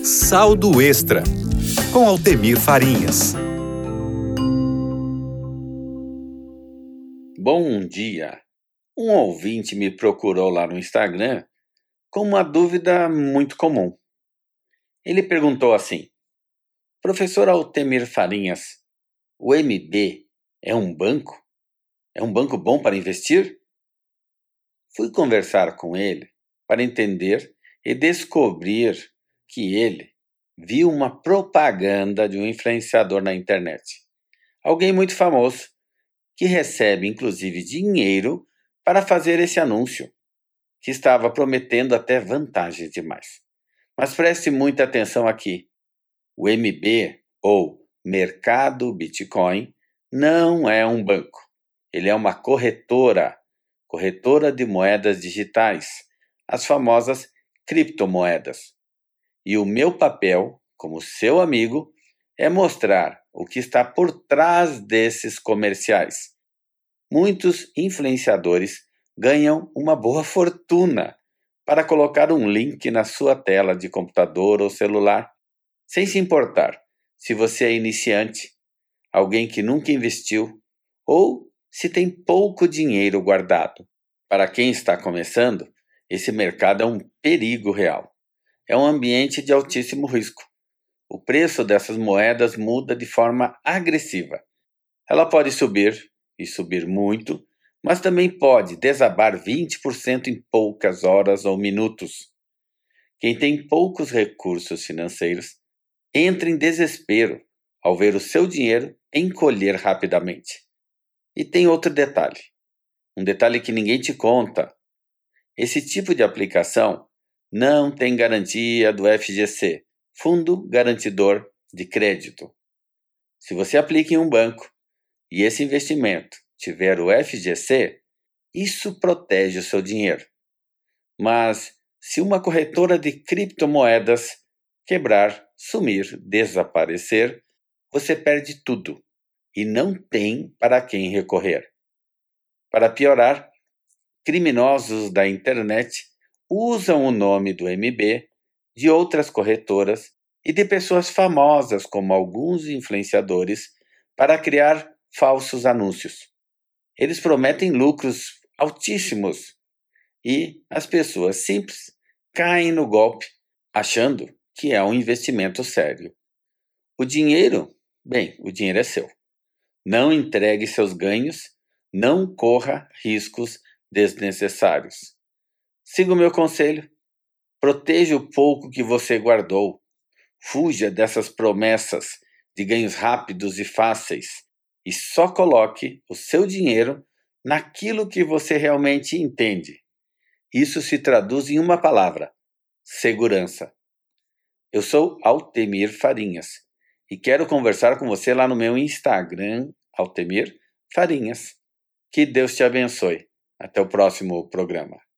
Saldo Extra, com Altemir Farinhas. Bom dia! Um ouvinte me procurou lá no Instagram com uma dúvida muito comum. Ele perguntou assim: Professor Altemir Farinhas, o MB é um banco? É um banco bom para investir? Fui conversar com ele para entender e descobrir que ele viu uma propaganda de um influenciador na internet. Alguém muito famoso que recebe inclusive dinheiro para fazer esse anúncio, que estava prometendo até vantagens demais. Mas preste muita atenção aqui. O MB, ou Mercado Bitcoin, não é um banco. Ele é uma corretora de moedas digitais, as famosas criptomoedas. E o meu papel, como seu amigo, é mostrar o que está por trás desses comerciais. Muitos influenciadores ganham uma boa fortuna para colocar um link na sua tela de computador ou celular, sem se importar se você é iniciante, alguém que nunca investiu ou se tem pouco dinheiro guardado. Para quem está começando, esse mercado é um perigo real. É um ambiente de altíssimo risco. O preço dessas moedas muda de forma agressiva. Ela pode subir, e subir muito, mas também pode desabar 20% em poucas horas ou minutos. Quem tem poucos recursos financeiros entra em desespero ao ver o seu dinheiro encolher rapidamente. E tem outro detalhe, um detalhe que ninguém te conta. Esse tipo de aplicação não tem garantia do FGC, Fundo Garantidor de Crédito. Se você aplica em um banco e esse investimento tiver o FGC, isso protege o seu dinheiro. Mas se uma corretora de criptomoedas quebrar, sumir, desaparecer, você perde tudo e não tem para quem recorrer. Para piorar, criminosos da internet usam o nome do MB, de outras corretoras e de pessoas famosas como alguns influenciadores para criar falsos anúncios. Eles prometem lucros altíssimos e as pessoas simples caem no golpe achando que é um investimento sério. O dinheiro é seu. Não entregue seus ganhos, não corra riscos desnecessários. Siga o meu conselho. Proteja o pouco que você guardou. Fuja dessas promessas de ganhos rápidos e fáceis e só coloque o seu dinheiro naquilo que você realmente entende. Isso se traduz em uma palavra: segurança. Eu sou Altemir Farinhas e quero conversar com você lá no meu Instagram, Altemir Farinhas. Que Deus te abençoe. Até o próximo programa.